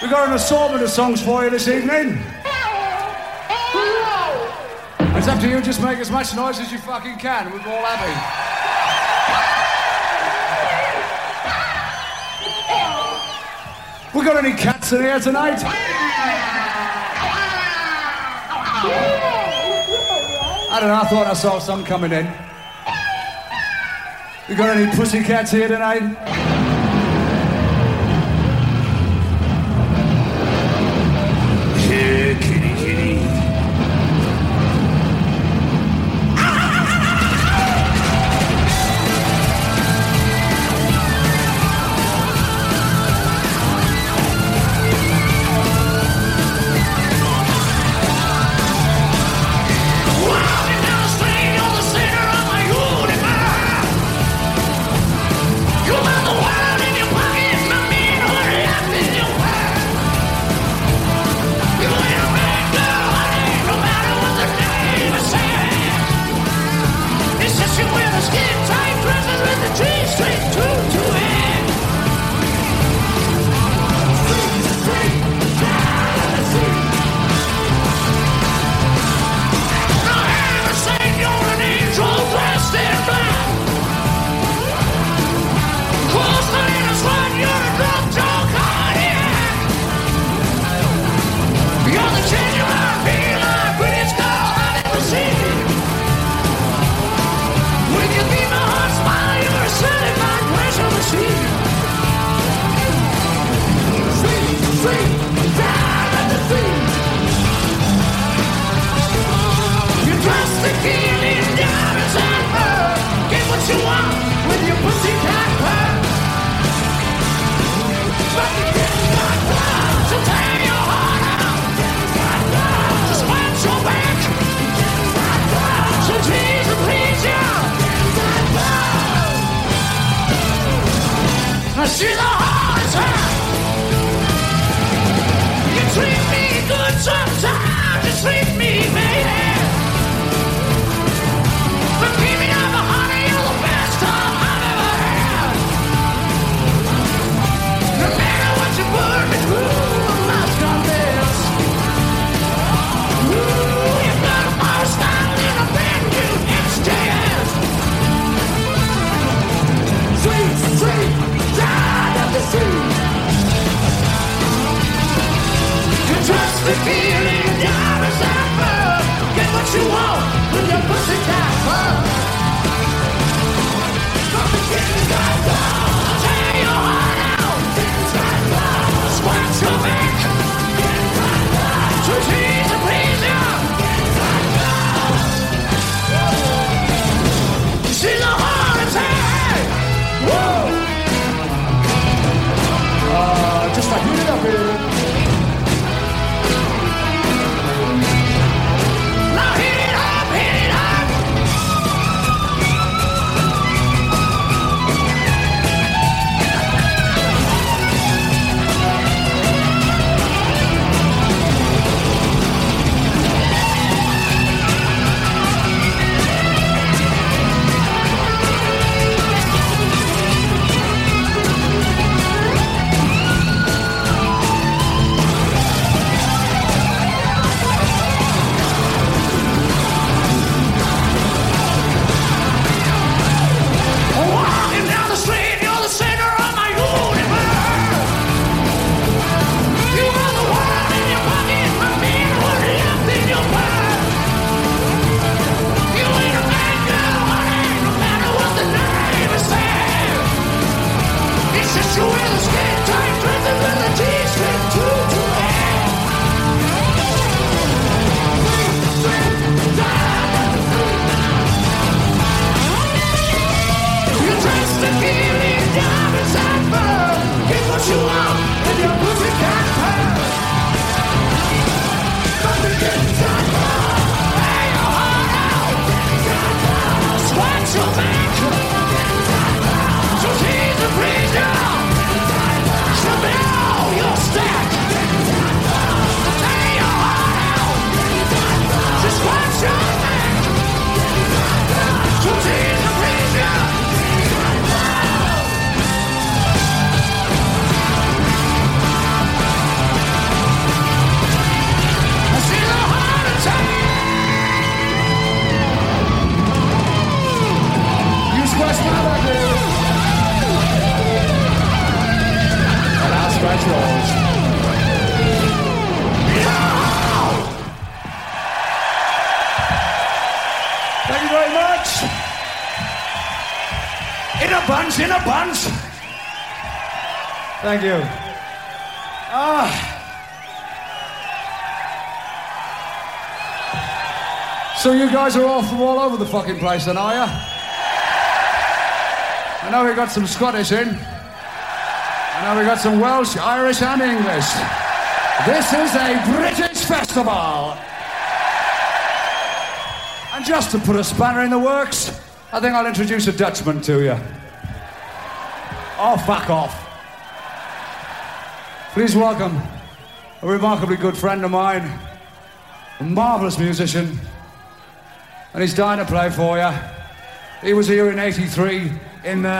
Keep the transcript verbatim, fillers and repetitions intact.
We've got an assortment of songs for you this evening. It's up to you, just make as much noise as you fucking can, and we're all happy. We got any cats in here tonight? I don't know, I thought I saw some coming in. We got any pussycats here tonight? Yeah, kitty, kitty. She's a hard time. You treat me good sometimes. You treat me, baby. But keep me up, honey, you're the best time I've ever had. No matter what you put me through, I must confess. Ooh, you got more style in a band new instead. Sweet, sweet. You trust the feeling, down as ever. Get Thank you very much. In a bunch, in a bunch. Thank you. Ah. So you guys are all from all over the fucking place then, are ya? I know we got some Scottish in. I know we got some Welsh, Irish and English. This is a British festival. And just to put a spanner in the works, I think I'll introduce a Dutchman to you. Oh, fuck off. Please welcome a remarkably good friend of mine, a marvellous musician, and he's dying to play for you. He was here in eighty-three in the